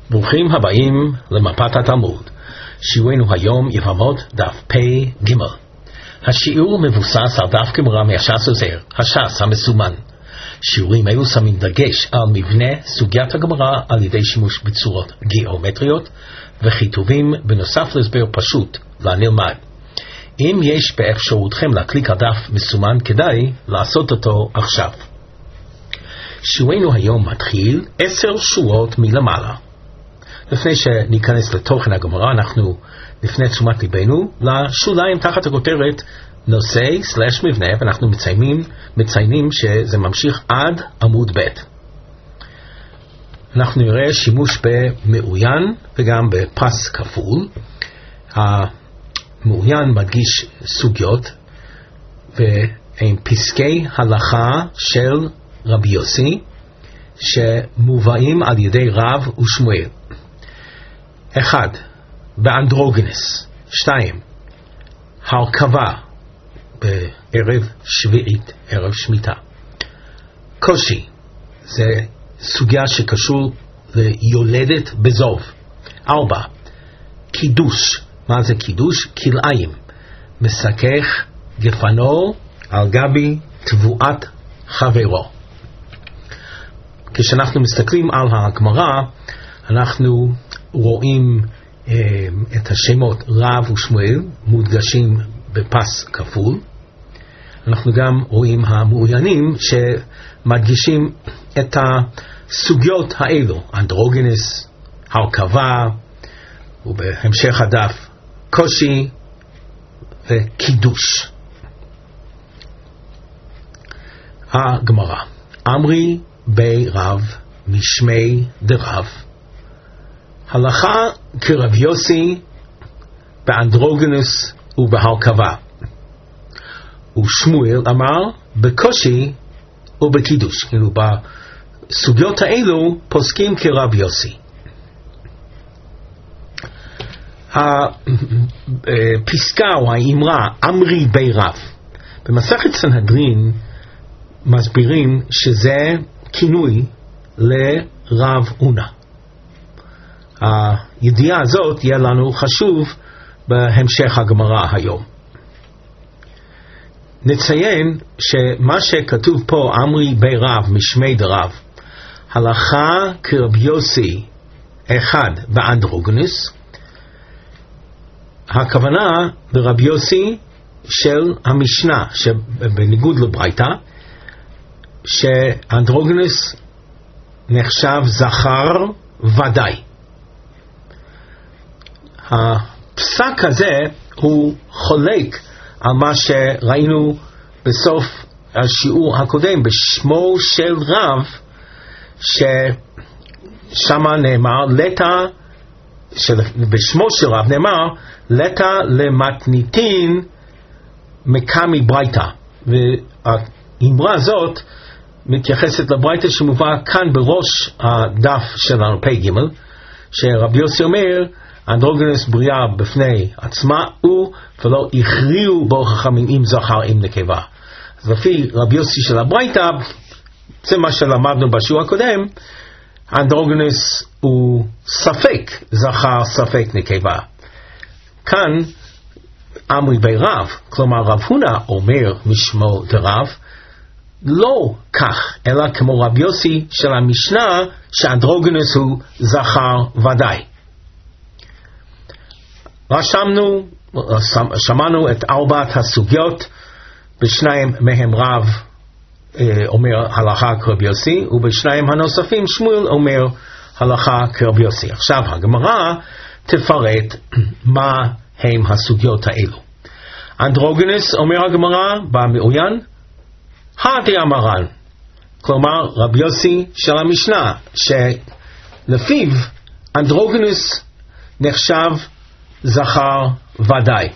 ברוכים הבאים למפת התלמוד. שיעורנו היום יבמות דף פ' ג'. השיעור מבוסס על דף גמרא מהש"ס עוזר, הש"ס המסומן. שיעורים אלו שמים דגש על מבנה סוגיית הגמרא על ידי שימוש בצורות גיאומטריות וכיתובים בנוסף להסבר פשוט לנלמד. אם יש באפשרותכם להקליק על דף מסומן, כדאי לעשות אותו עכשיו. שיעורנו היום מתחיל 10 שורות מלמעלה. לפני שניכנס לתוכן הגמרא, אנחנו נפנה תשומת ליבנו לשוליים תחת הכותרת נושא/מבנה, ואנחנו מציינים שזה ממשיך עד עמוד ב'. אנחנו נראה שימוש במעוין וגם בפס כפול. המעוין מדגיש סוגיות והם פסקי הלכה של רבי יוסי שמובאים על ידי רב ושמואל. 1. באנדרוגינוס. 2. הרכבה בערב שביעית, ערב שמיטה. קושי, זה סוגיה שקשור ליולדת בזוב. 4. קידוש. מה זה קידוש? כלאיים. מסכך גפנו על גבי תבואת חברו. כשאנחנו מסתכלים על הגמרא, אנחנו רואים את השמות רב ושמואל מודגשים בפס כפול. אנחנו גם רואים המעוינים שמדגישים את הסוגיות האלו, אנדרוגינוס, הרכבה, ובהמשך הדף קושי וקידוש. הגמרא, אמרי בי רב משמי דרב, הלכה כרב יוסי באנדרוגינוס ובהרכבה, ושמואל אמר בקושי ובקידוש. כאילו בסוגיות האלו פוסקים כרב יוסי. הפסקה או האמרה אמרי בי רב, במסכת סנהדרין מסבירים שזה כינוי לרב הונא. הידיעה הזאת יהיה לנו חשוב בהמשך הגמרא היום. נציין שמה שכתוב פה אמרי בי רב משמי דרב, הלכה כרב יוסי אחד באנדרוגינוס, הכוונה ברב יוסי של המשנה, שבניגוד לברייתא, שאנדרוגינוס נחשב זכר ודאי. הפסק הזה הוא חולק על מה שראינו בסוף השיעור הקודם בשמו של רב, ששמה נאמר בשמו של רב נאמר לטה למתניתין מקמי ברייתא, והאמרה הזאת מתייחסת לברייתא שמובא כאן בראש הדף שלנו פ' ג', שרבי יוסי אומר אנדרוגינוס בריאה בפני עצמה ולא הכריעו בו חכמים אם זכר אם נקבה. אז לפי רבי יוסי של הברייתא, זה מה שלמדנו בשיעור הקודם, אנדרוגינוס הוא ספק זכר ספק נקבה. כאן אמרי בי רב, כלומר רב הונא אומר משמו דרב, לא כך, אלא כמו רב יוסי של המשנה שאנדרוגינוס הוא זכר ודאי. שמענו את 4 הסוגיות, בשניים מהם רב אומר הלכה כרב יוסי, ובשניים הנוספים שמואל אומר הלכה כרב יוסי. עכשיו הגמרא תפרט מה הם הסוגיות האלו. אנדרוגינוס, אומר הגמרא במעוין, דאמרן, כלומר רב יוסי של המשנה, שלפיו אנדרוגינוס נחשב זכר ודאי.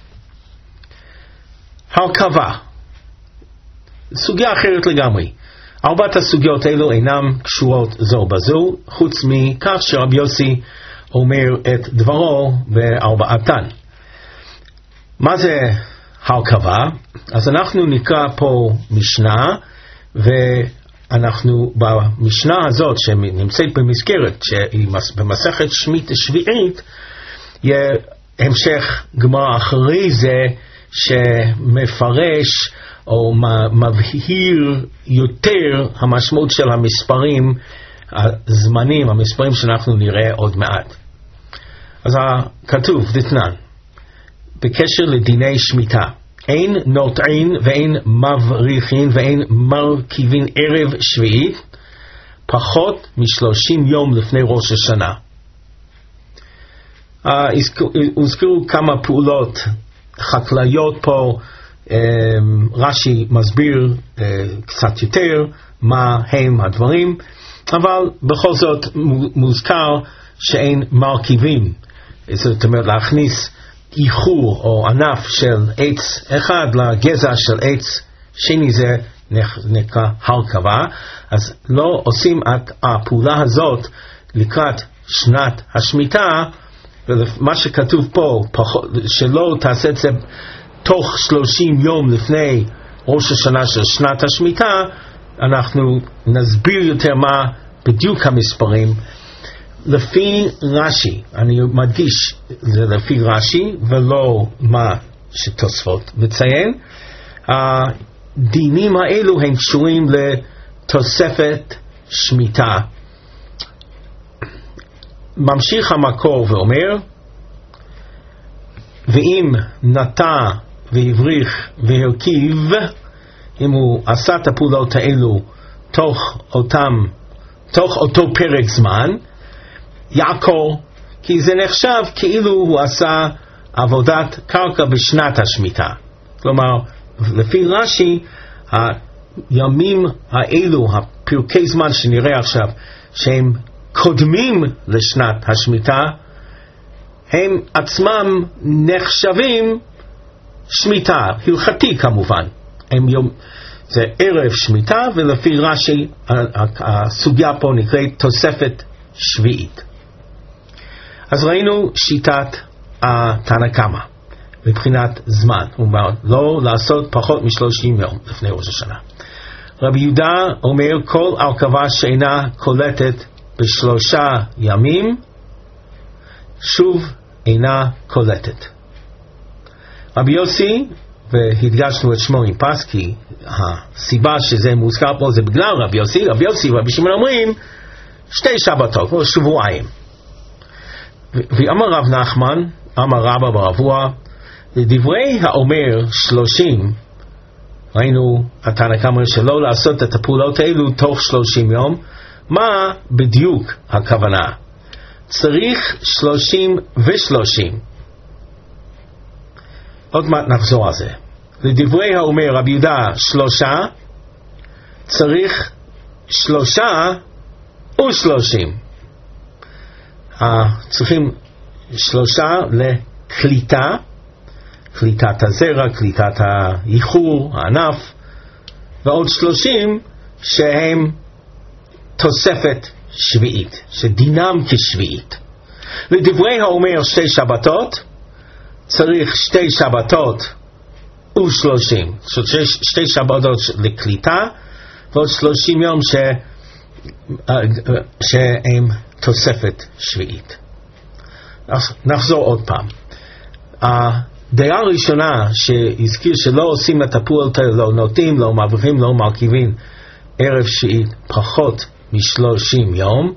הרכבה, סוגיה אחרת לגמרי. 4 הסוגיות האלו אינם קשורות זו בזו, חוץ מכך שרב יוסי אומר את דברו בארבעתן. מה זה הרכבה? אז אנחנו נקרא פה משנה, אנחנו במשנה הזאת שנמצאת במסגרת שהיא במסכת שביעית, יהיה המשך גמרא אחרי זה שמפרש או מבהיר יותר המשמעות של המספרים הזמנים, המספרים שאנחנו נראה עוד מעט. אז כתוב דתנן בקשר לדיני שמיטה, אין נוטעין ואין מבריחין ואין מרכיבין ערב שביעית פחות מ30 יום לפני ראש השנה. הוזכרו כמה פעולות חקלאיות פה, רש"י מסביר קצת יותר מה הם הדברים, אבל בכל זאת מוזכר שאין מרכיבים, זאת אומרת להכניס איחור או ענף של עץ אחד לגזע של עץ שני, זה נקרא הרכבה. אז לא עושים את הפעולה הזאת לקראת שנת השמיטה, ומה שכתוב פה שלא תעשה את זה תוך 30 יום לפני ראש השנה של שנת השמיטה. אנחנו נסביר יותר מה בדיוק המספרים לפי רש"י, אני מדגיש, זה לפי רש"י ולא מה שתוספות מציין. הדינים האלו הם קשורים לתוספת שמיטה. ממשיך המקור ואומר, ואם נטע והבריך והרכיב, אם הוא עשה את הפעולות האלו תוך אותו פרק זמן, יעקור, כי זה נחשב כאילו הוא עשה עבודת קרקע בשנת השמיטה. כלומר, לפי רש"י, הימים האלו, הפרקי זמן שנראה עכשיו, שהם קודמים לשנת השמיטה, הם עצמם נחשבים שמיטה, הלכתי כמובן. זה ערב שמיטה, ולפי רש"י הסוגיה פה נקראת תוספת שביעית. אז ראינו שיטת תנא קמא מבחינת זמן, הוא אומר לא לעשות פחות מ30 יום לפני ראש השנה. רבי יהודה אומר כל הרכבה שאינה קולטת ב3 ימים שוב אינה קולטת. רבי יוסי, והדגשנו את שמו עם פס, כי הסיבה שזה מוזכר פה זה בגלל רבי יוסי. רבי יוסי ורבי שמעון אומרים 2 שבתות או שבועיים. ואמר רב נחמן, אמר רבא בר אבוה, לדברי האומר 30, ראינו התנא קמא שלא לעשות את הפעולות האלו תוך 30 יום. מה בדיוק הכוונה? צריך 30 ו30. עוד מעט נחזור על זה. לדברי האומר רבי יהודה 3, צריך 3 ו30. צריכים 3 לקליטה, קליטת הזרע, קליטת האיחור, הענף, ועוד 30 שהם תוספת שביעית, שדינם כשביעית. לדברי האומר 2 שבתות, צריך 2 שבתות ו30. זאת 2 שבתות לקליטה, ועוד 30 יום שהם תוספת שביעית. נחזור עוד פעם. הדעה הראשונה שהזכיר שלא עושים את הפעולות האלה, לא נוטים, לא מבריחים, לא מרכיבים ערב שביעית פחות מ30 יום.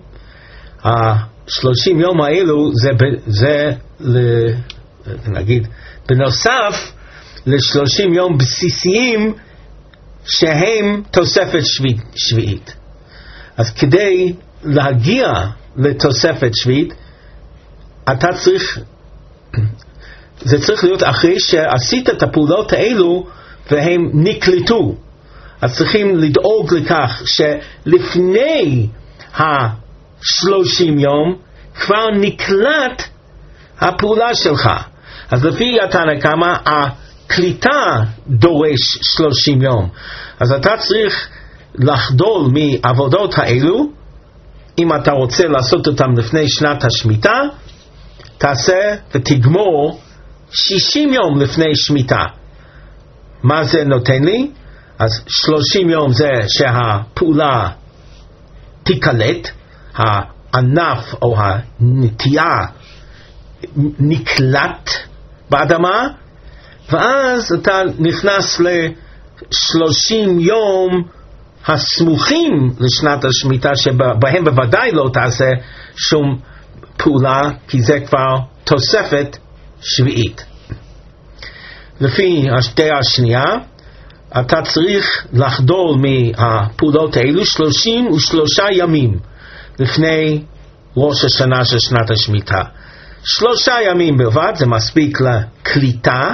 30 יום האלו זה נגיד בנוסף ל30 יום בסיסיים שהם תוספת שביעית. אז כדי להגיע לתוספת שביעית אתה צריך, זה צריך להיות אחרי שעשית את הפעולות האלו והם נקלטו. אז צריכים לדאוג לכך שלפני 30 יום כבר נקלט הפעולה שלך. אז לפי התנא קמא הקליטה דורש 30 יום. אז אתה צריך לחדול מעבודות האלו. אם אתה רוצה לעשות אותם לפני שנת השמיטה, תעשה ותגמור 60 יום לפני שמיטה. מה זה נותן לי? אז 30 יום זה שהפעולה תיקלט, הענף או הנטייה נקלט באדמה, ואז אתה נכנס ל30 יום הסמוכים לשנת השמיטה, שבהם בוודאי לא תעשה שום פעולה, כי זה כבר תוספת שביעית. לפי הדעה השנייה, אתה צריך לחדול מהפעולות האלו 33 ימים לפני ראש השנה של שנת השמיטה. 3 ימים בלבד, זה מספיק לקליטה,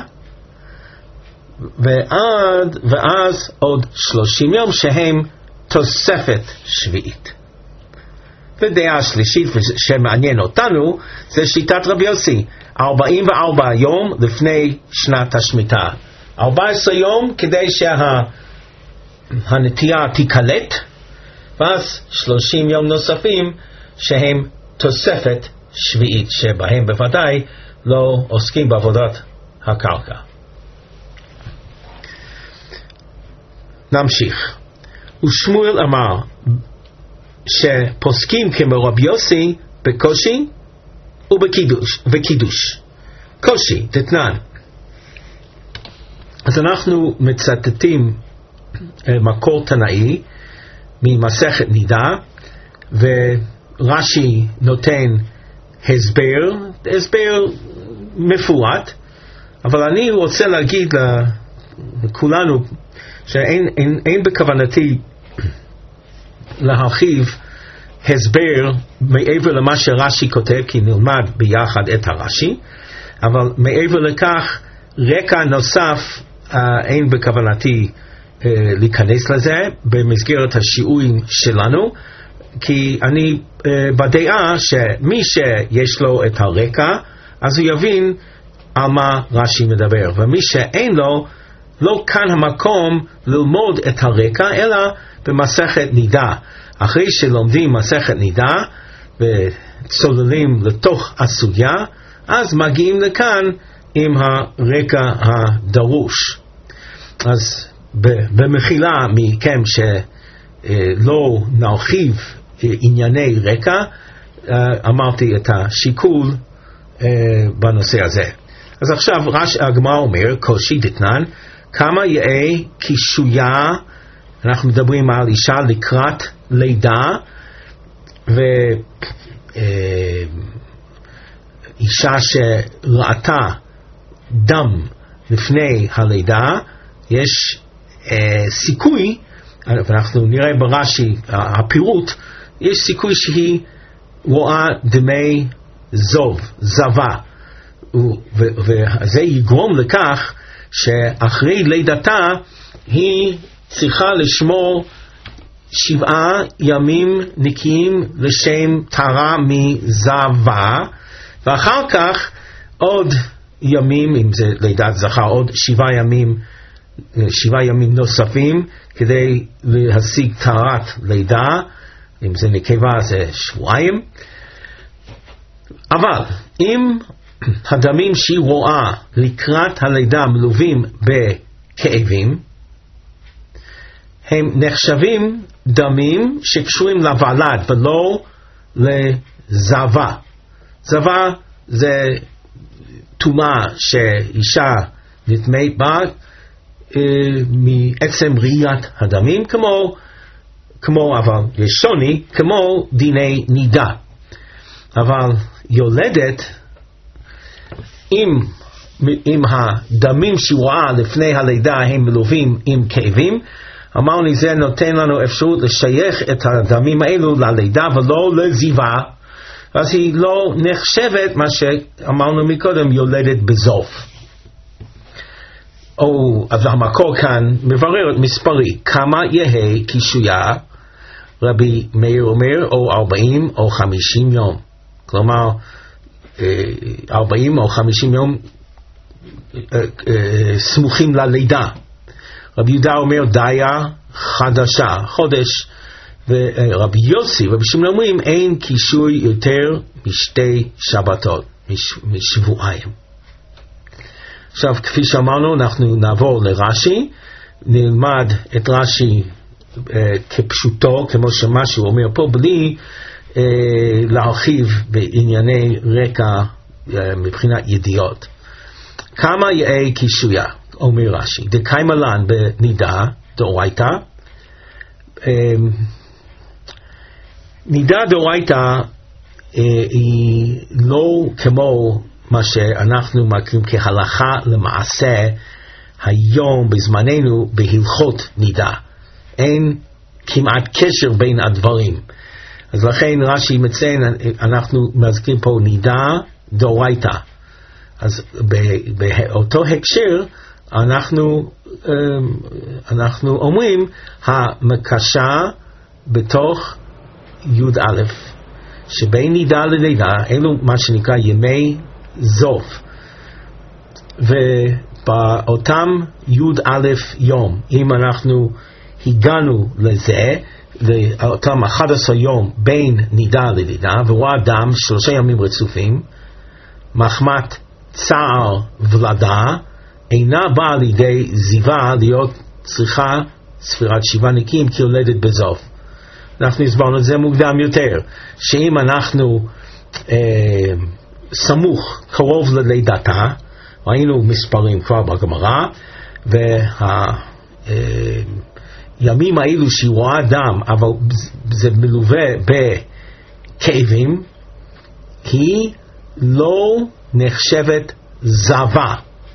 ואז עוד 30 יום שהם תוספת שביעית. ודעה שלישית שמעניין אותנו זה שיטת רבי יוסי, 44 יום לפני שנת השמיטה. 14 יום כדי שהנטייה תיקלט, ואז 30 יום נוספים שהם תוספת שביעית, שבהם בוודאי לא עוסקים בעבודת הקרקע. נמשיך. ושמואל אמר שפוסקים כמו רבי יוסי בקושי וקידוש. קושי, תתנן. אז אנחנו מצטטים מקור תנאי ממסכת נידה, ורש"י נותן הסבר מפורט, אבל אני רוצה להגיד לכולנו שאין בכוונתי להרחיב הסבר מעבר למה שרש"י כותב, כי נלמד ביחד את הרש"י, אבל מעבר לכך רקע נוסף אין בכוונתי להיכנס לזה במסגרת השיעורים שלנו, כי אני בדעה שמי שיש לו את הרקע אז הוא יבין על מה רש"י מדבר, ומי שאין לו, לא כאן המקום ללמוד את הרקע אלא במסכת נידה. אחרי שלומדים מסכת נידה וצוללים לתוך הסוגיה, אז מגיעים לכאן עם הרקע הדרוש. אז במחילה מכם שלא נרחיב ענייני רקע, אמרתי את השיקול בנושא הזה. אז עכשיו הגמרא אומר, קושי דתנן, כמה יאה קישויה, אנחנו מדברים על אישה לקראת לידה, ואישה שראתה דם לפני הלידה, יש סיכוי, ואנחנו נראה ברש"י הפירוט, יש סיכוי שהיא רואה דמי זבה, וזה יגרום לכך שאחרי לידתה היא צריכה לשמור 7 ימים נקיים לשם טהרה מזבה, ואחר כך עוד ימים, אם זה לידת זכר, עוד 7 ימים נוספים כדי להשיג טהרת לידה, אם זה נקבה זה 2 שבועות. אבל אם הדמים שהיא רואה לקראת הלידה מלווים בכאבים, הם נחשבים דמים שקשורים לוולד ולא לזבה. זבה זה טומאה שאישה נטמאת בה מעצם ראיית הדמים, אבל יש שוני, כמו דיני נידה. אבל יולדת, אם הדמים שהיא רואה לפני הלידה הם מלווים עם כאבים, אמרנו זה נותן לנו אפשרות לשייך את הדמים האלו ללידה ולא לזיבה, אז היא לא נחשבת מה שאמרנו מקודם יולדת בזוף. אז המקור כאן מברר את מספרי, כמה יהי קישויה, רבי מאיר אומר, או 40 או 50 יום. כלומר 40 או 50 יום סמוכים ללידה. רבי יהודה אומר דיה חדשה, חודש, ורבי יוסי ורבי שמעון אומרים אין קישוי יותר משתי שבתות, משבועיים. עכשיו כפי שאמרנו אנחנו נעבור לרש"י, נלמד את רש"י כפשוטו, כמו שמה שהוא אומר פה, בלי להרחיב בענייני רקע מבחינת ידיעות. כמה יאי קישויה, אומר רש"י, דקיימה לן בנידה דאורייתא. נידה דאורייתא היא לא כמו מה שאנחנו מכירים כהלכה למעשה היום בזמננו בהלכות נידה. אין כמעט קשר בין הדברים. אז לכן רש"י מציין, אנחנו מזכירים פה נידה דאורייתא. אז באותו הקשר אנחנו אומרים המקשה בתוך י"א, שבין נידה ללידה, אלו מה שנקרא ימי זוף. ובאותם י"א יום, אם אנחנו הגענו לזה, לאותם 11 יום בין נידה ללידה, ורואה אדם 3 ימים רצופים, מחמת צער ולדה, אינה באה לידי זיווה להיות צריכה ספירת 7 נקיים כי יולדת בזוף. אנחנו הסברנו את זה מוקדם יותר, שאם אנחנו סמוך קרוב ללידתה, ראינו מספרים כבר בגמרא, והימים האלו שהיא רואה דם, אבל זה מלווה בכאבים, היא לא נחשבת זווה.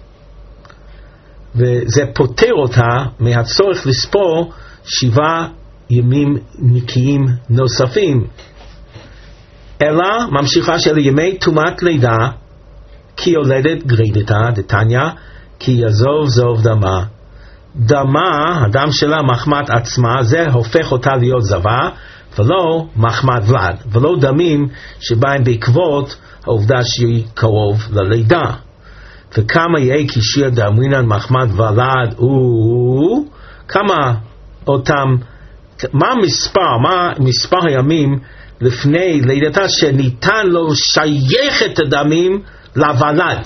וזה פותר אותה מהצורך לספור 7 ימים נקיים נוספים. אלא ממשיכה של ימי תומת לידה, כי יולדת גרידתה, דתניא, כי יזוב זוב דמה. דמה, הדם שלה מחמת עצמה, זה הופך אותה להיות זווה, ולא מחמת ולד, ולא דמים שבאים בעקבות העובדה שהיא קרוב ללידה. וכמה יהיה קישיר דאמרינן מחמת ולד, כמה אותם, מה מספר הימים לפני לידתה שניתן לו שייך את הדמים לוולד.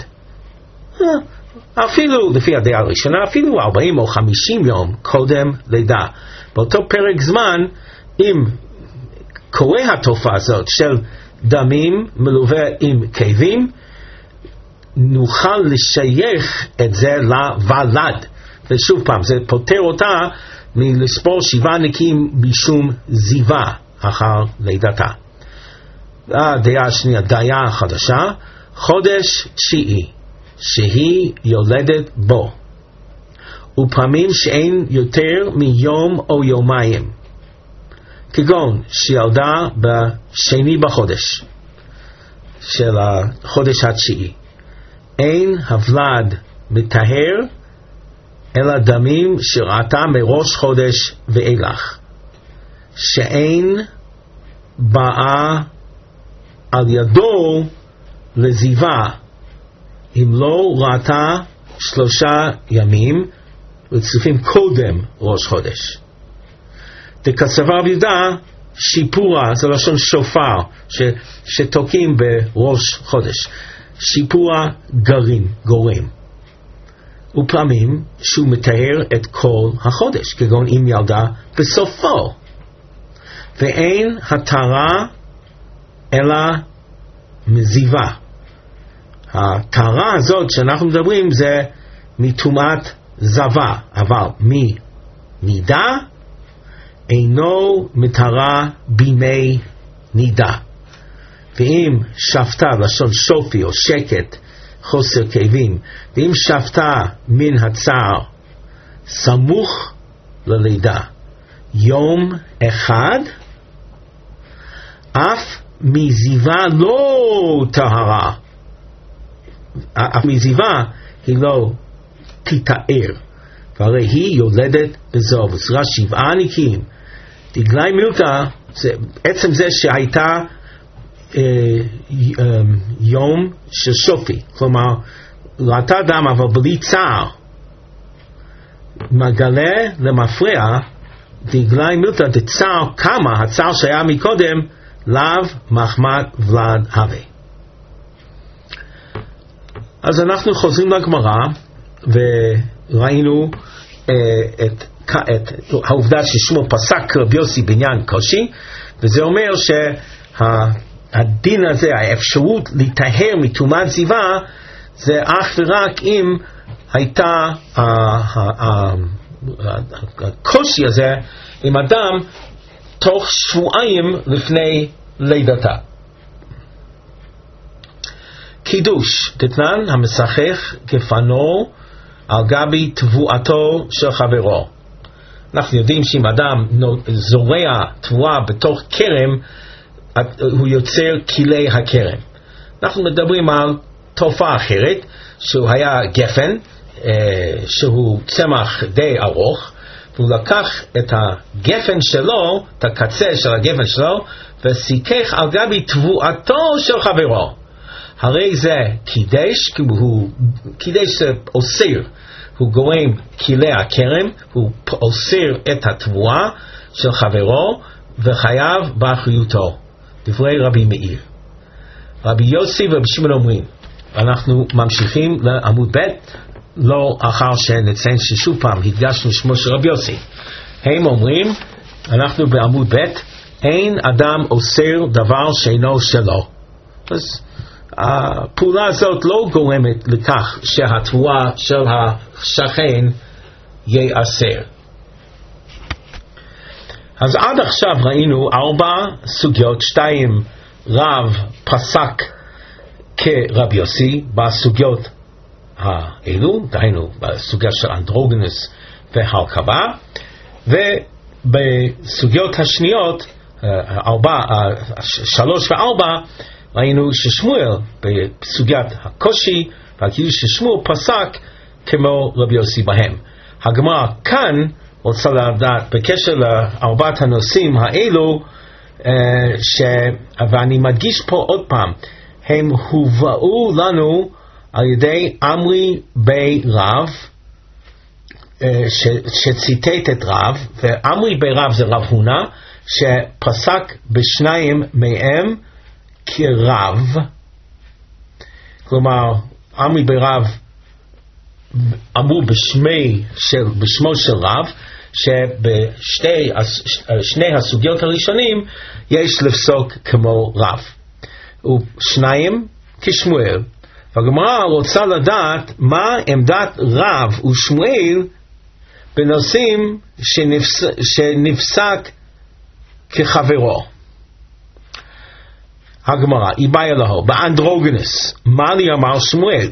אפילו לפי הדעה הראשונה, אפילו 40 או 50 יום קודם לידה. באותו פרק זמן, אם קורה התופעה הזאת של דמים מלווה עם כאבים, נוכל לשייך את זה לוולד. ושוב פעם, זה פותר אותה מלספור 7 נקיים משום זיווה אחר לידתה. הדעה השנייה, דעה חדשה, חודש 9 שהיא יולדת בו, ופעמים שאין יותר מיום או יומיים, כגון שילדה בשני בחודש של החודש התשיעי, אין הוולד מטהר אלא דמים שראתה מראש חודש ואילך, שאין באה על ידו לזיווה אם לא ראתה 3 ימים רצופים קודם ראש חודש. דקצבה בידה שיפורה, זה לשון שופר שתוקים בראש חודש, שיפורה גורם, ופעמים שהוא מתאר את כל החודש, כגון אם ילדה בסופו, ואין התרה אלא מזיווה. התרה הזאת שאנחנו מדברים זה מטומאת זווה, אבל מנידה אינו מתרה בימי נידה. ואם שפטה, לשון שופי או שקט, חוסר כאבים, ואם שפטה מן הצער סמוך ללידה יום אחד, אף מזיווה לא טהרה, אף מזיווה היא לא תתאר, והרי היא יולדת בזוב. וצריכה 7 נקיים. דגלי מילתא, עצם זה שהייתה יום של שופי, כלומר ראתה דם אבל בלי צער, מגלה למפרע דגלי מילתא דצער כמה, הצער שהיה מקודם לאו מחמת ולד הווה. אז אנחנו חוזרים לגמרא וראינו את העובדה ששמו פסק כרבי יוסי בעניין קושי, וזה אומר שהדין הזה, האפשרות להיטהר מטומאת זיווה, זה אך ורק אם הייתה הקושי הזה עם אדם תוך שבועיים לפני לידתה. קידוש, דתנן המשחך גפנו על גבי תבואתו של חברו. אנחנו יודעים שאם אדם זורע תבואה בתוך כרם, הוא יוצר כלי הכרם. אנחנו מדברים על תופעה אחרת, שהוא היה גפן, שהוא צמח די ארוך, והוא לקח את הגפן שלו, את הקצה של הגפן שלו, וסיכך על גבי תבואתו של חברו. הרי זה קידש, קידש זה אוסר, הוא גורם כלי הכרם, הוא אוסר את התבואה של חברו, וחייב באחריותו. דברי רבי מאיר. רבי יוסי ורבי שמעון אומרים, אנחנו ממשיכים לעמוד ב', לא אחר שנציין ששוב פעם הדגשנו שמו של רבי יוסי. הם אומרים, אנחנו בעמוד ב', אין אדם אוסר דבר שאינו שלו. אז הפעולה הזאת לא גורמת לכך שהתבואה של השכן ייאסר. אז עד עכשיו ראינו 4 סוגיות, 2 רב פסק כרבי יוסי בסוגיות האלו, דהיינו בסוגיה של אנדרוגינוס והרכבה, ובסוגיות השניות 3 ו4 ראינו ששמואל בסוגיית הקושי והקידוש ששמואל פסק כמו רבי יוסי בהם. הגמרא כאן רוצה לדעת בקשר ל4 הנושאים האלו, ואני מדגיש פה עוד פעם, הם הובאו לנו על ידי עמרי בי רב, שציטט את רב, ועמרי בי רב זה רב הונא, שפסק בשניים מהם כרב. כלומר, עמרי בי רב אמרו בשמו של רב, שבשני הסוגיות הראשונים יש לפסוק כמו רב, ושניים כשמואל. והגמרא רוצה לדעת מה עמדת רב ושמואל בנושאים שנפסק כחברו. הגמרא, איבאי אלוהו, באנדרוגינוס, מה לי אמר שמואל?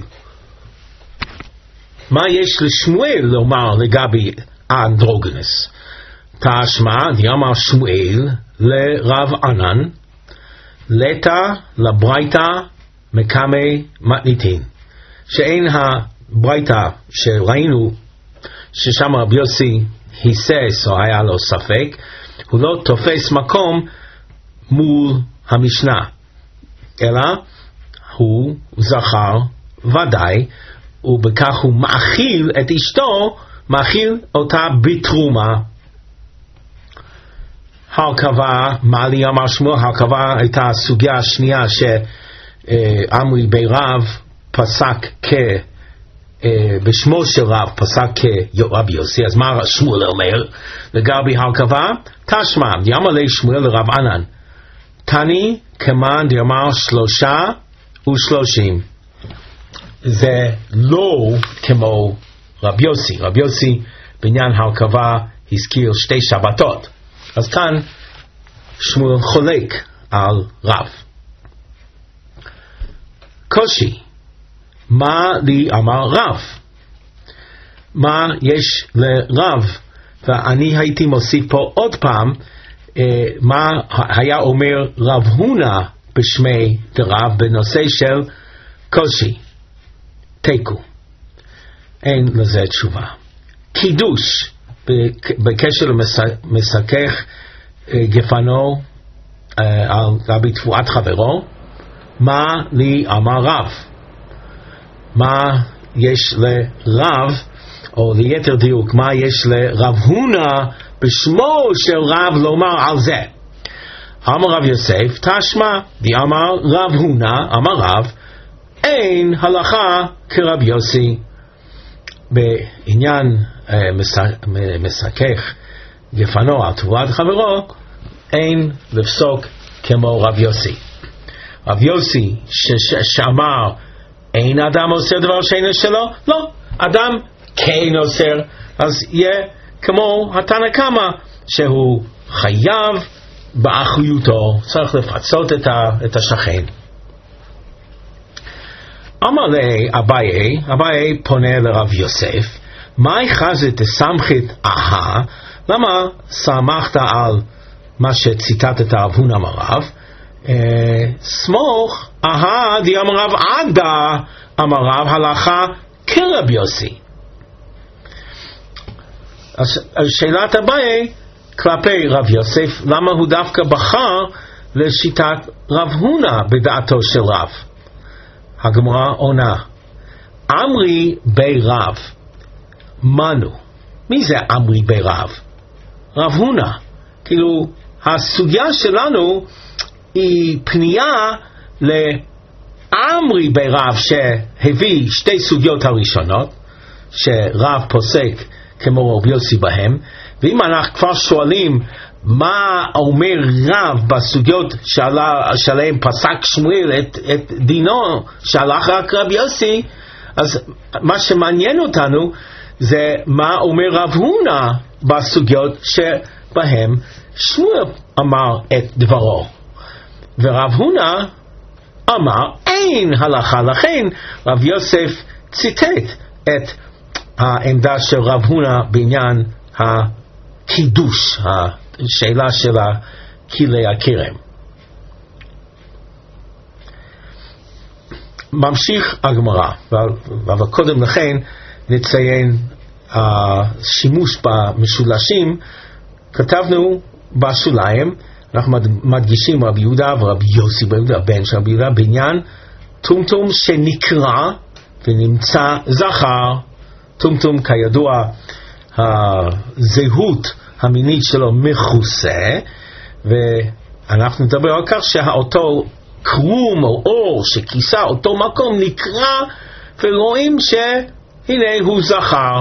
מה יש לשמואל לומר לגבי האנדרוגינוס? תשמע, לי אמר שמואל לרב ענן, לטה לברייתא מקמי מתניתין. שאין הברייתא שראינו ששם רבי יוסי היסס או היה לו ספק, הוא לא תופס מקום מול המשנה, אלא הוא זכר ודאי, ובכך הוא מאכיל את אשתו, מאכיל אותה בתרומה. הרכבה, מה לי אמר שמואל? הרכבה הייתה הסוגיה השנייה שעמרי בי רב פסק בשמו של רב פסק כרבי יוסי. אז מה שמואל אומר לגבי הרכבה? תשמע, יאמר לי שמואל לרב ענן, תני כמאן דאמר 33. זה לא כמו רבי יוסי. רבי יוסי בעניין הרכבה הזכיר 2 שבתות. אז כאן שמואל חולק על רב. קושי, מה לי אמר רב? מה יש לרב? ואני הייתי מוסיף פה עוד פעם, מה היה אומר רב הונא בשמי דרב בנושא של קושי. תיקו. אין לזה תשובה. קידוש, בקשר למסכך גפנו על גבי תבואת חברו, מה לי אמר רב? מה יש לרב, או ליתר דיוק, מה יש לרב הונא בשמו של רב לומר על זה? אמר רב יוסף, תשמע, אמר רב הונא, אמר רב, אין הלכה כרב יוסי. בעניין משכך גפנו על תבואת חברו, אין לפסוק כמו רב יוסי. רב יוסי שאמר אין אדם אוסר דבר שאינו שלו, לא, אדם כן אוסר, אז יהיה כמו התנא קמא שהוא חייב באחריותו, צריך לפצות את השכן. אמר לי אביי פונה לרב יוסף, מה חזית סמכת למה סמכת על מה שציטטת רב הונא אמר רב? סמוך די אמר רב עדה אמר רב הלכה כרב יוסי. אז שאלת אביי כלפי רב יוסף, למה הוא דווקא בחר לשיטת רב הונא בדעתו של רב? הגמרא עונה, אמרי בי רב, מנו. מי זה אמרי בי רב? רב הונא. כאילו הסוגיה שלנו היא פנייה לאמרי בי רב שהביא שתי סוגיות הראשונות שרב פוסק כמו רב יוסי בהם, ואם אנחנו כבר שואלים מה אומר רב בסוגיות שעליהם פסק שמואל את דינו שהלך רק רב יוסי, אז מה שמעניין אותנו זה מה אומר רב הונא בסוגיות שבהם שמואל אמר את דברו, ורב הונא אמר אין הלכה, לכן רב יוסף ציטט את העמדה של רב הונא בעניין הקידוש, השאלה של כלי הכרם. ממשיך הגמרא, אבל קודם לכן נציין שימוש במשולשים. כתבנו בשוליים, אנחנו מדגישים רבי יהודה ורבי יוסי בן של רבי יהודה בעניין טומטום שנקרא ונמצא זכר. טומטום כידוע הזהות המינית שלו מכוסה, ואנחנו נדבר על כך שהאותו קרום או אור שכיסה אותו מקום נקרא, ורואים שהנה הוא זכר.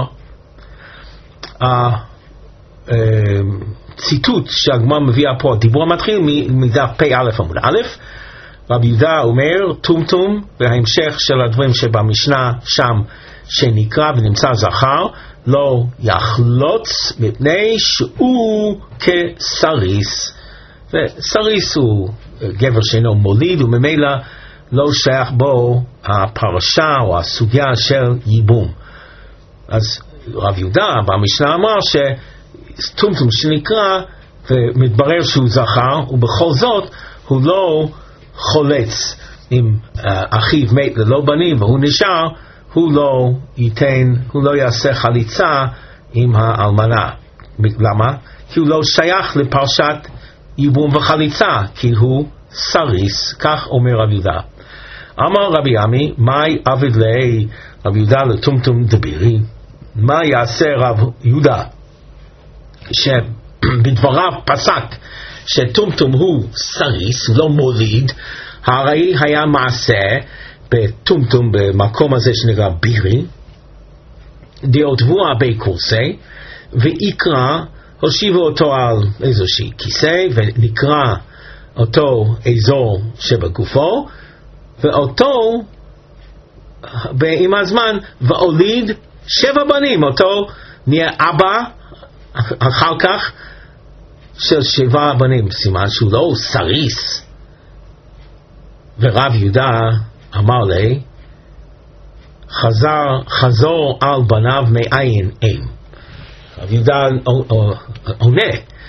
הציטוט שהגמרא מביאה פה, הדיבור המתחיל מדף פ"א עמוד א', רבי יהודה אומר טומטום, וההמשך של הדברים שבמשנה שם שנקרא ונמצא זכר לא יחלוץ מפני שהוא כסריס, וסריס הוא גבר שאינו מוליד וממילא לא שייך בו הפרשה או הסוגיה של ייבום. אז רב יהודה במשנה אמר שטומטום שנקרא ומתברר שהוא זכר, ובכל זאת הוא לא חולץ אם אחיו מת ללא בנים והוא נשאר, הוא לא יעשה חליצה עם האלמנה. למה? כי הוא לא שייך לפרשת ייבום וחליצה, כי הוא סריס, כך אומר רב יהודה. אמר רבי עמי, מאי עבד לי רב יהודה לטומטום דבירי? מה יעשה רב יהודה שבדבריו פסק שטומטום הוא סריס, לא מוליד? הרי היה מעשה בטומטום במקום הזה שנקרא בירי, דיותבו בי קורסי, ויקרא, הושיבו אותו על איזושהי כיסא, ונקרא אותו אזור שבגופו, ואותו עם הזמן והוליד 7 בנים, אותו נהיה אבא אחר כך של 7 בנים, סימן שהוא לא סריס. ורב יהודה אמר לי, חזור על בניו מאין הם. רב יהודה עונה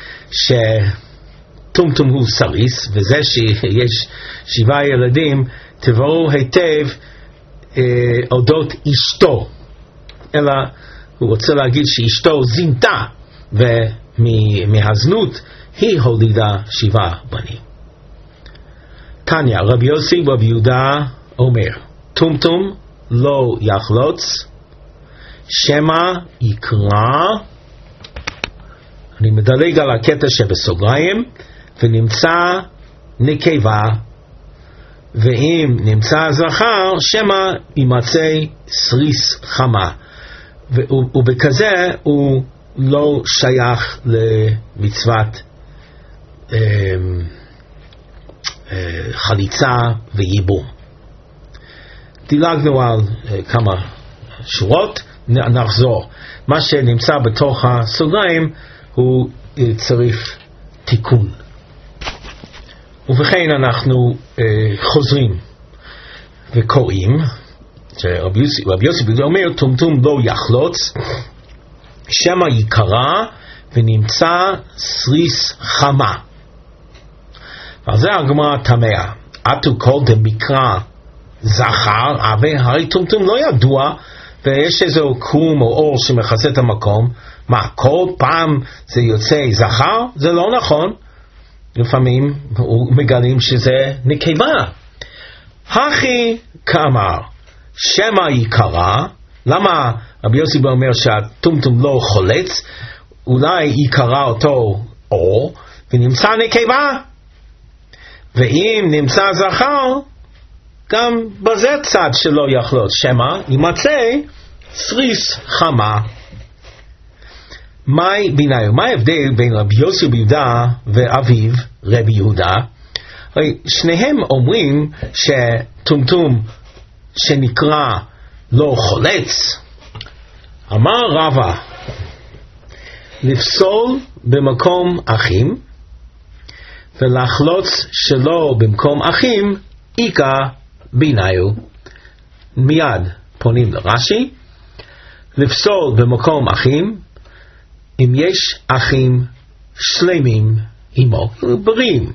שטומטום הוא סריס, וזה שיש 7 ילדים תבואו היטב אודות אשתו, אלא הוא רוצה להגיד שאשתו זינתה ומהזנות היא הולידה 7 בנים. תניא, רבי יוסי רבי יהודה אומר, טומטום לא יחלוץ, שמא יקרא, אני מדלג על הקטע שבסוגריים, ונמצא נקבה, ואם נמצא זכר, שמא יימצא סריס חמה. ובכזה הוא לא שייך למצוות חליצה וייבום. דילגנו על כמה שורות, נחזור. מה שנמצא בתוך הסוגריים הוא צריך תיקון. ובכן אנחנו חוזרים וקוראים שרבי יוסי אומר טומטום לא יחלוץ שמא יקרא ונמצא סריס חמה. ועל זה הגמרא תמה, עטו כל דמקרא זכר, הרי טומטום לא ידוע ויש איזו קרום או אור שמכסה את המקום. מה, כל פעם זה יוצא זכר? זה לא נכון. לפעמים מגלים שזה נקבה. הכי כאמר שמא יקרא, למה רבי יוסי אומר שהטומטום לא חולץ? אולי יקרא אותו אור ונמצא נקבה, ואם נמצא זכר גם בזה צד שלא יחלוץ, שמא יימצא סריס חמה. מה ההבדל בין רבי יוסי ביהודה ואביו רבי יהודה? הרי שניהם אומרים שטומטום שנקרא לא חולץ. אמר רבא, לפסול במקום אחים ולחלוץ שלא במקום אחים איקה ביניו. מיד פונים לרש"י, לפסול במקום אחים אם יש אחים שלמים עמו, בריאים,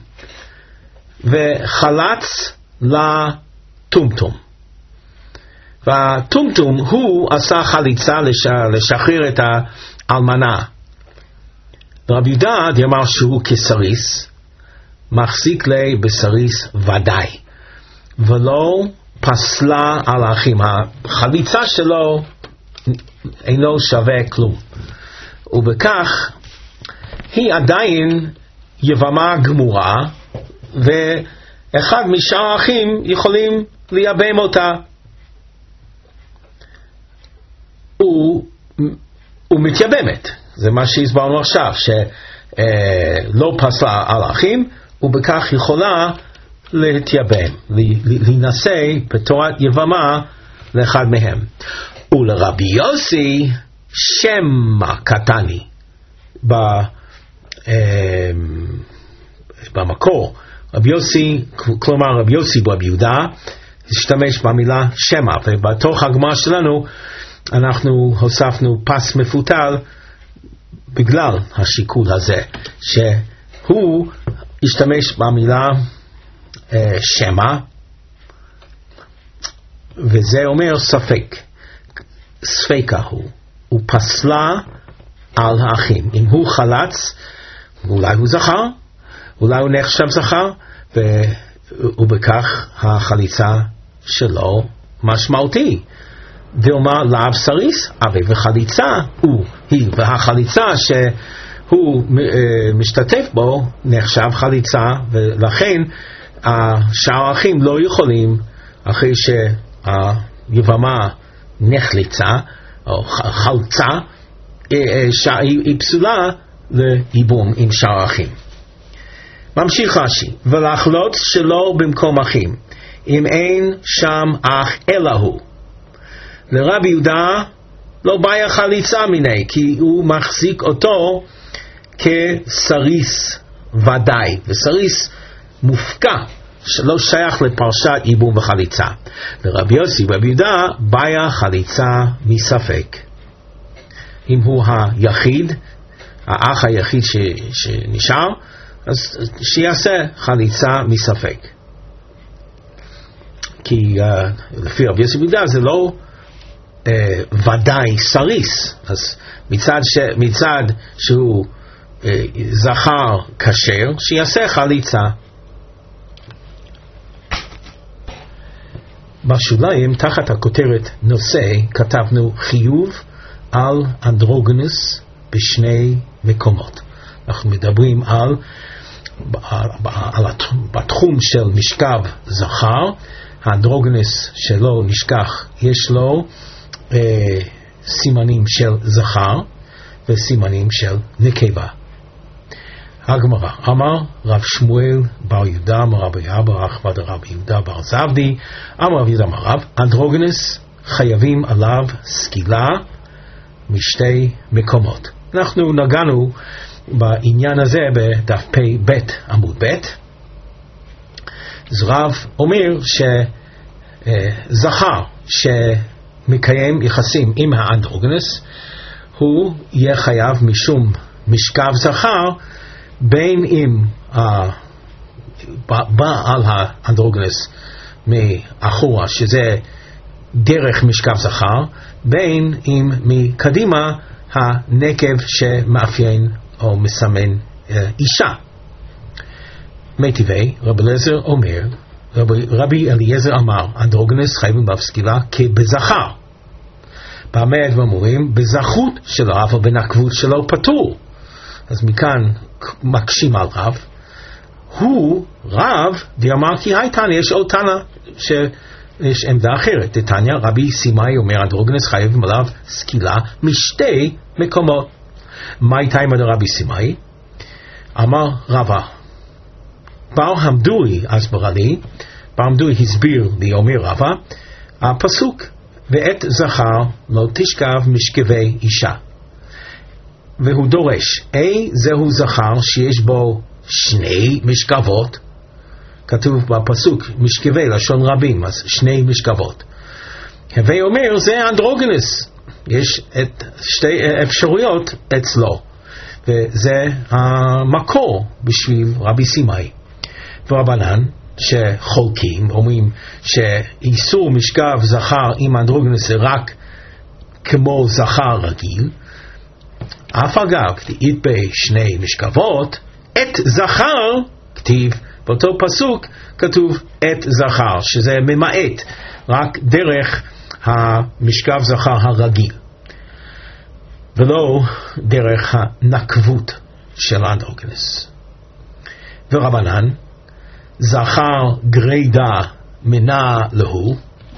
וחלץ לטומטום, והטומטום הוא עשה חליצה לשחרר את האלמנה. רבי יהודה אמר שהוא כסריס, מחזיק לי בסריס ודאי, ולא פסלה על האחים. החליצה שלו אינו שווה כלום, ובכך היא עדיין יבמה גמורה, ואחד משאר האחים יכולים לייבם אותה. ומתייבמת, זה מה שהסברנו עכשיו, שלא פסלה על האחים, ובכך יכולה להתייבם, להינשא בתורת יבמה לאחד מהם. ולרבי יוסי שמא קטני, במקור רבי יוסי, כלומר רבי יוסי ורבי יהודה השתמש במילה שמא, ובתוך הגמרא שלנו אנחנו הוספנו פס מפותל בגלל השיקול הזה, שהוא השתמש במילה שמא, וזה אומר ספק, ספקה הוא פסלה על האחים. אם הוא חלץ, אולי הוא זכר, אולי הוא נחשב זכר, ובכך החליצה שלו משמעותי. ואומר לאו סריס, אבל וחליצה היא, והחליצה שהוא משתתף בו נחשב חליצה, ולכן שאר האחים לא יכולים, אחרי שהיבמה נחליצה או חלצה, היא פסולה לייבום עם שאר האחים. ממשיך רש"י, ולחלוץ שלא במקום אחים, אם אין שם אח אלא הוא. לרבי יהודה לא בעיה חליצה מיני, כי הוא מחזיק אותו כסריס ודאי, וסריס מופקע, שלא שייך לפרשת ייבום וחליצה. לרבי יוסי ורבי יהודה בעיה חליצה מספק. אם הוא היחיד, האח היחיד שנשאר, אז שיעשה חליצה מספק. כי לפי רבי יוסי ורבי יהודה זה לא ודאי סריס, אז מצד שהוא זכר כשר, שיעשה חליצה. בשוליים תחת הכותרת נושא כתבנו חיוב על אנדרוגינוס בשני מקומות. אנחנו מדברים בתחום של משכב זכר, האנדרוגינוס שלו נשכח, יש לו סימנים של זכר וסימנים של נקבה. הגמרא, אמר רב שמואל בר יהודה אמר רבי אבא אחמד רבי יהודה בר זבדי אמר רבי יהודה אמר רב, אנדרוגינוס חייבים עליו סקילה משתי מקומות. אנחנו נגענו בעניין הזה בדף פ' ב' עמוד ב'. אז רב אומר שזכר שמקיים יחסים עם האנדרוגינוס הוא יהיה חייב משום משכב זכר, בין אם בעל האנדרוגינוס מאחורה שזה דרך משכב זכר, בין אם מקדימה הנקב שמאפיין או מסמן אישה. מטיבי רבי אליעזר אומר, רבי אליעזר אמר אנדרוגינוס חייבים עליו סקילה כבזכר. באמת אומרים בזכות שלו אבל בנקבות שלו פטור. אז מכאן מקשים על רב, הוא רב ואמר כי הייתנא, יש עוד תנא שיש עמדה אחרת. תניא רבי סימאי אומר אנדרוגינוס חייבים עליו סקילה משתי מקומות. מה הייתה עם רבי סימאי? אמר רבא בר המדוי הסברה לי, בר המדוי הסביר לי, אומר רבא הפסוק ואת זכר לא תשכב משכבי אישה, והוא דורש זהו זכר שיש בו שני משכבות. כתוב בפסוק משכבי לשון רבים, אז שני משכבות. הווי אומר זה אנדרוגינוס, יש את שתי אפשרויות אצלו, וזה המקור בשביל רבי סימאי. ורבנן שחולקים אומרים שאיסור משכב זכר עם אנדרוגינוס זה רק כמו זכר רגיל, אף אגב כתיב בשני משכבות את זכר, כתיב באותו פסוק כתוב את זכר, שזה ממעט רק דרך המשכב זכר הרגיל ולא דרך הנקבות של אנדרוגינוס. ורבנן זכר גרידה מנה להו.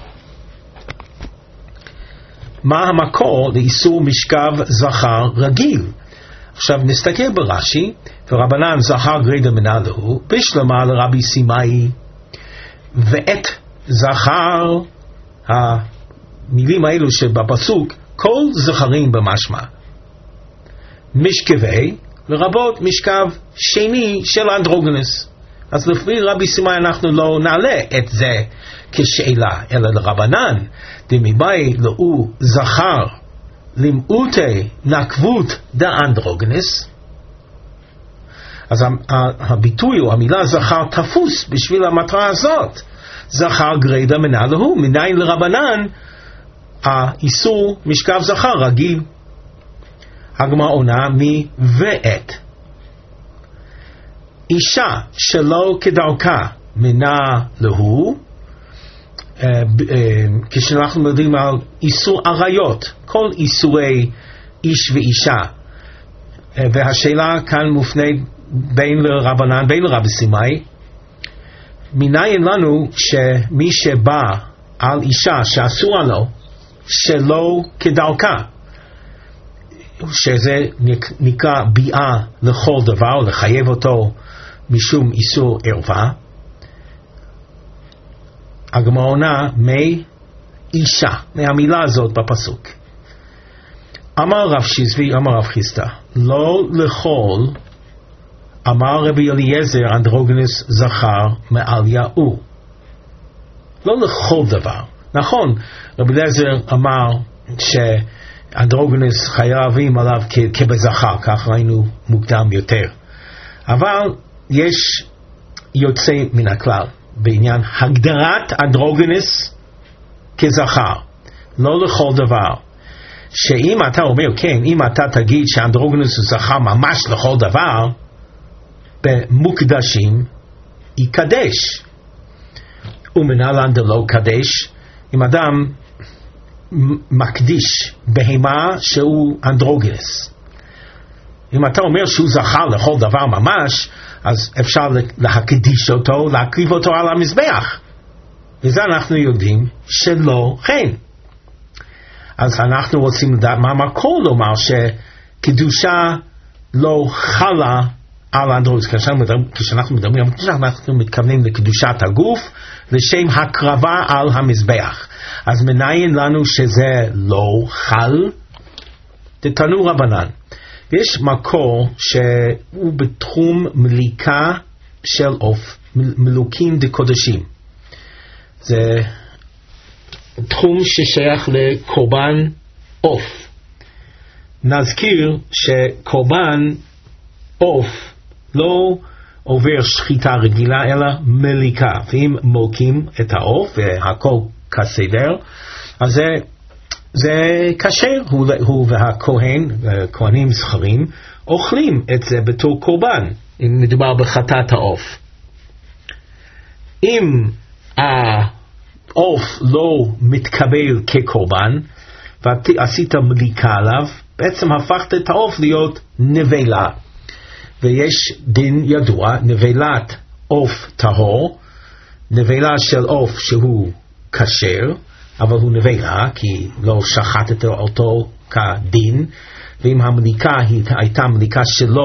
מה המקור לאיסור משכב זכר רגיל? עכשיו נסתכל ברש"י, ורבנן זכר גרידה מנה להו בשלמה לרבי סימאי, ואת זכר, המילים האלו שבפסוק כל זכרים במשמע, משכבי לרבות משכב שני של אנדרוגינוס. אז לפי רבי סימאי אנחנו לא נעלה את זה כשאלה, אלא לרבנן דמיבאי לאו זכר למעוטי נקבות דאנדרוגינוס. אז הביטוי או המילה זכר תפוס בשביל המטרה הזאת, זכר גרידה מנה להו, מניין לרבנן האיסור משכב זכר רגיל. הגמרא עונה ואת אישה שלא כדרכה מנה להו, כשאנחנו מדברים על איסור עריות, כל איסורי איש ואישה, והשאלה כאן מופנה בין לרבנן בין לרבי סימאי, מניין לנו שמי שבא על אישה שאסור לו שלא כדרכה, שזה נקרא ביאה לכל דבר, לחייב אותו משום איסור ערווה. הגמרא עונה מאישה, מהמילה הזאת בפסוק. אמר רב שזבי אמר רב חיסדא לא לכל, אמר רבי אליעזר אנדרוגינוס זכר מעל יאו. לא לכל דבר. נכון, רבי אליעזר אמר שאנדרוגינוס חייבים עליו כבזכר, כך ראינו מוקדם יותר, אבל יש יוצא מן הכלל בעניין הגדרת אנדרוגינוס כזכר, לא לכל דבר. שאם אתה אומר כן, אם אתה תגיד שאנדרוגינוס הוא זכר ממש לכל דבר, במוקדשים יקדש, ומנהלן דלא קדש, אם אדם מקדיש בהמה שהוא אנדרוגינוס, אם אתה אומר שהוא זכר לכל דבר ממש, אז אפשר להקדיש אותו, להקריב אותו על המזבח, וזה אנחנו יודעים שלא כן. אז אנחנו רוצים לדעת מה המקור לומר שקדושה לא חלה על האנדרוגינוס. כשאנחנו מדברים על קדושה, אנחנו מתכוונים לקדושת הגוף, לשם הקרבה על המזבח. אז מניין לנו שזה לא חל? תתנו רבנן. יש מקור שהוא בתחום מליקה של עוף, מלוקים דקודשים. זה תחום ששייך לקורבן עוף. נזכיר שקורבן עוף לא עובר שחיטה רגילה אלא מליקה, ואם מולקים את העוף והכל כסדר, אז זה כשר. הוא והכהן, כהנים זכרים, אוכלים את זה בתור קורבן, אם מדובר בחטאת העוף. אם העוף לא מתקבל כקורבן ועשית מליקה עליו, בעצם הפכת את העוף להיות נבלה. ויש דין ידוע, נבלת עוף טהור, נבלה של עוף שהוא כשר, אבל הוא נבלה כי לא שחטת אותו כדין, ואם המליקה הייתה מליקה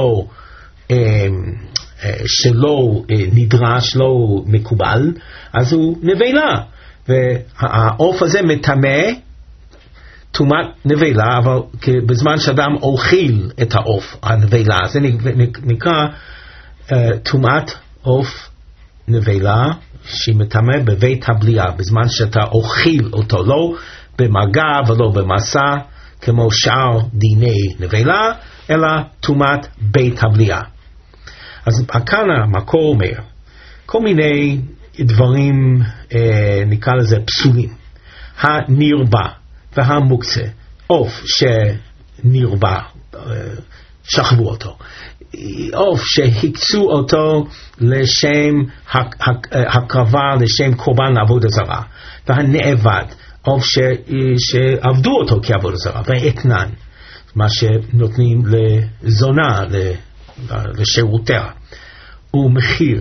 שלא נדרש, לא מקובל, אז הוא נבלה. והעוף הזה מטמא טומאת נבלה, אבל בזמן שאדם אוכל את העוף, הנבלה, זה נקרא טומאת עוף נבלה, שהיא מטמא בבית הבליעה, בזמן שאתה אוכל אותו, לא במגע ולא במסע, כמו שאר דיני נבלה, אלא טומאת בית הבליעה. אז כאן המקור אומר, כל מיני דברים, נקרא לזה פסולים, הנרבה והמוקצה, עוף שנרבה, שכבו אותו, עוף שהקצו אותו לשם הקרבה, לשם קורבן לעבודה זרה, והנאבד, עוף שעבדו אותו כעבודה זרה, והאתנן, מה שנותנים לזונה, לשירותיה, הוא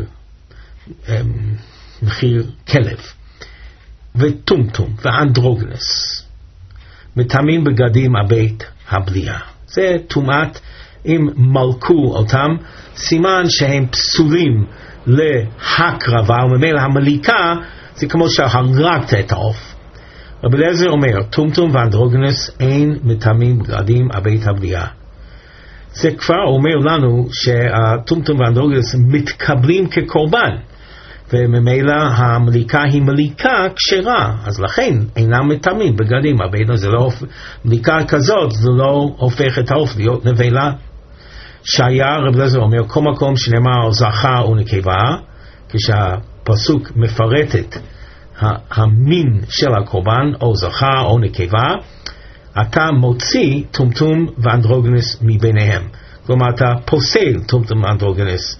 מחיר כלב, וטומטום ואנדרוגינוס, מטמאים בגדים הבית הבליעה. זה טומאת, אם מלכו אותם, סימן שהם פסולים להקרבה, וממילא המליקה זה כמו שהרגת את העוף. רבי אליעזר אומר, טומטום ואנדרוגינוס אין מטמאים בגדים הבית הבליעה. זה כבר אומר לנו שהטומטום והאנדרוגינוס מתקבלים כקורבן, וממילא המליקה היא מליקה כשרה, אז לכן אינם מטמאים בגדים הבית. זה לא, מליקה כזאת זה לא הופך את העוף להיות נבלה. שהיה רבי אליעזר אומר, כל מקום שנאמר זכר ונקבה, כשהפסוק מפרטת המין של הקורבן, או זכר או נקבה, אתה מוציא טומטום ואנדרוגינוס מביניהם. כלומר, אתה פוסל טומטום ואנדרוגינוס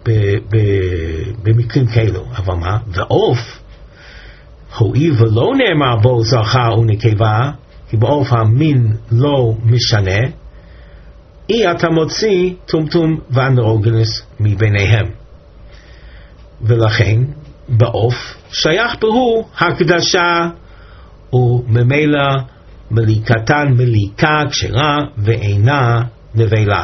במקרים כאלו. אבל מה? ועוף, הואיל ולא נאמר בו זכר ונקבה, כי בעוף המין לא משנה, אתה מוציא טומטום ואנדרוגינוס מביניהם. ולכן, בעוף שייך בו הקדשה, וממילא מליקתן מליקה כשרה ואינה נבלה.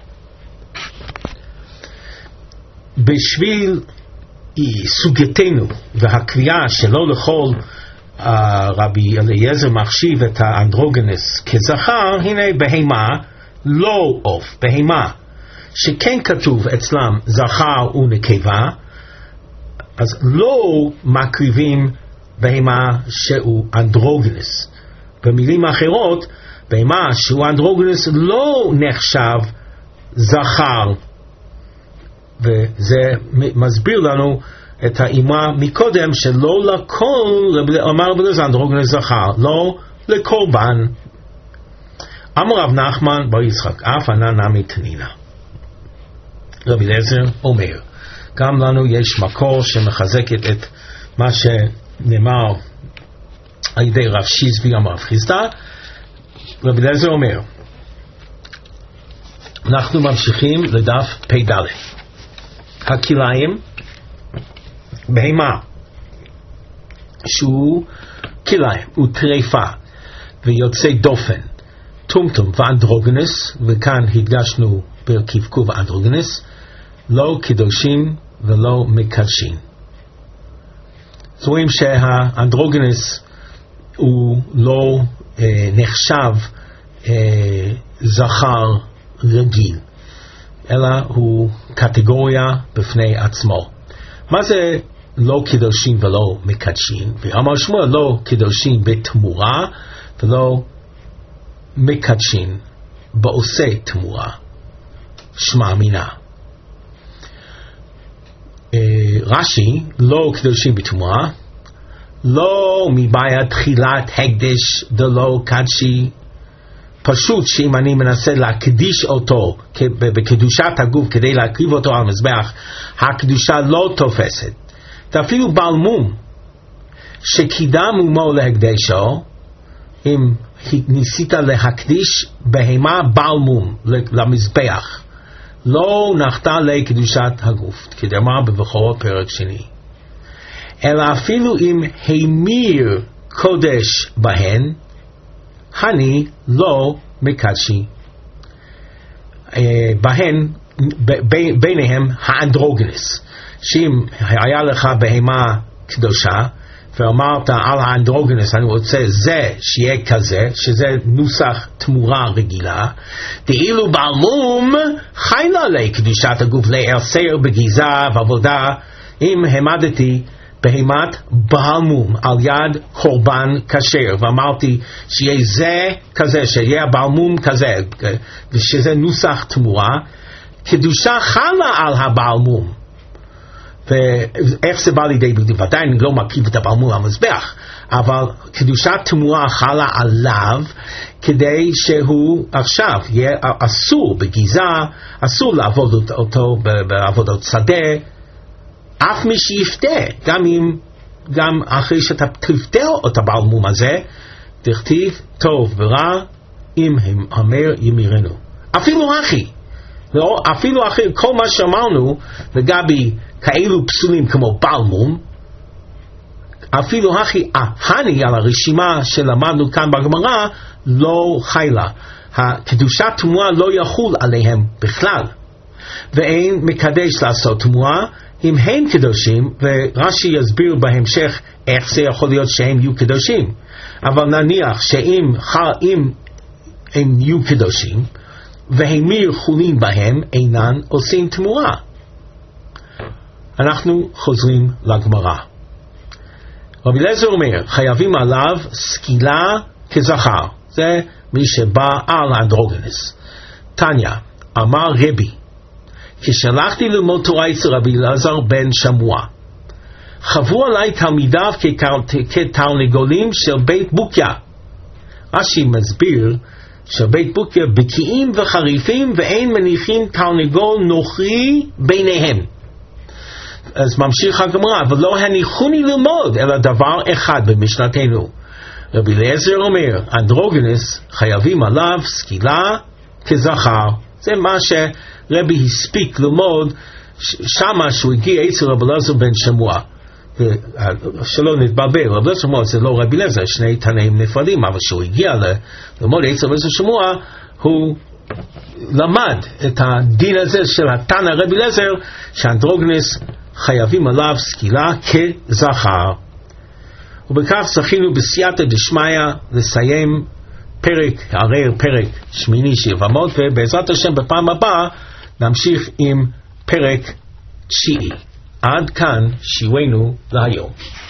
בשביל סוגתנו והקביעה שלא לכל רבי אליעזר מחשיב את האנדרוגינוס כזכר, הנה בהמה, לא עוף, בהמה שכן כתוב אצלם זכר ונקבה, אז לא מקריבים בהמה שהוא אנדרוגינוס. במילים אחרות, בהמה שהוא אנדרוגינוס לא נחשב זכר, וזה מסביר לנו את האמרה מקודם שלא לכל, אמר רבי אליעזר אנדרוגינוס זכר, לא לקורבן. אמר רב נחמן בר יצחק, אף ענה נמי תנינה. רבי אליעזר אומר, גם לנו יש מקור שמחזקת את מה שנאמר על ידי רב שיזבי אמר רב חיסדא. רבי אליעזר אומר, אנחנו ממשיכים לדף פ"ד. הכליים, בהמה שהוא כליים, הוא טרפה, ויוצא דופן, טומטום ואנדרוגינוס, וכאן הדגשנו בקבקו ואנדרוגינוס, לא קדושים ולא מקדשים. רואים שהאנדרוגינוס הוא לא נחשב זכר רגיל, אלא הוא קטגוריה בפני עצמו. מה זה לא קדושים ולא מקדשים? ואמר שמואל לא קדושים בתמורה ולא מקדשים בעושה תמורה, שמע מינה. רש"י, לא קדושים בתמורה, לא מבעיה תחילת הקדש דלא קדשי, פשוט שאם אני מנסה להקדיש אותו בקדושת הגוף כדי להקריב אותו על מזבח, הקדושה לא תופסת. ואפילו בעל מום שקידם מומו להקדשו, אם ניסית להקדיש בהמה בעל מום למזבח, לא נחתה לקדושת הגוף, כדאמר בבכורות פרק שני. אלא אפילו אם המיר קודש בהן, אני לא מקדשי. בהן, ביניהם האנדרוגינוס, שאם היה לך בהמה קדושה, ואמרת על האנדרוגינוס, אני רוצה זה שיהיה כזה, שזה נוסח תמורה רגילה, דאילו בעל מום חיילה לקדושת הגוף להרסר בגיזה ועבודה, אם העמדתי בהימת בעל מום על יד קורבן כשר, ואמרתי שיהיה זה כזה, שיהיה בעל מום כזה, ושזה נוסח תמורה, קדושה חלה על הבעל מום. ואיך זה בא לידי ביטוי? ודאי אני לא מקיף את הבעל מום המזבח, אבל קדושת תמורה חלה עליו, כדי שהוא עכשיו יהיה אסור בגיזה, אסור לעבוד אותו בעבודות שדה, אף מי שיפתה, גם אחרי שאתה תפתה את הבעל מום הזה, תכתיב טוב ורע, אם המר ימירנו. אפילו אחי, כל מה שאמרנו לגבי כאלו פסולים כמו בעל מום, אפילו אחי, אני על הרשימה שלמדנו כאן בגמרא, לא חיילה. הקדושת תמורה לא יחול עליהם בכלל. ואין מקדש לעשות תמורה, אם הם קדושים, ורש"י יסביר בהמשך איך זה יכול להיות שהם יהיו קדושים. אבל נניח שאם הם יהיו קדושים, והמיר חולין בהם, אינן עושים תמורה. אנחנו חוזרים לגמרא. רבי אליעזר אומר, חייבים עליו סקילה כזכר. זה מי שבא על האנדרוגינוס. תניא, אמר רבי, כשלחתי ללמוד תורה אצל רבי אליעזר בן שמוע, חוו עליי תלמידיו כתרנגולים של בית בוקיה. רש"י מסביר שבית בוקיה בקיאים וחריפים, ואין מניחים תרנגול נוכרי ביניהם. אז ממשיך הגמרא, ולא הניחוני ללמוד אלא דבר אחד במשנתנו. רבי אליעזר אומר, אנדרוגינוס חייבים עליו סקילה כזכר. זה מה שרבי הספיק ללמוד שמה שהוא הגיע אצל רבי אליעזר בן שמוע. שלא נתבלבל, רבי אליעזר שמוע זה לא רבי אליעזר, שני תנאים נפרדים, אבל שהוא הגיע ללמוד אצל רבי אליעזר שמוע, הוא למד את הדין הזה של התנא רבי אליעזר, שאנדרוגינוס חייבים עליו סקילה כזכר. ובכך זכינו בסייעתא דשמיא לסיים פרק שמיני של יבמות, ובעזרת השם בפעם הבאה נמשיך עם פרק 9. עד כאן שיעורנו להיום.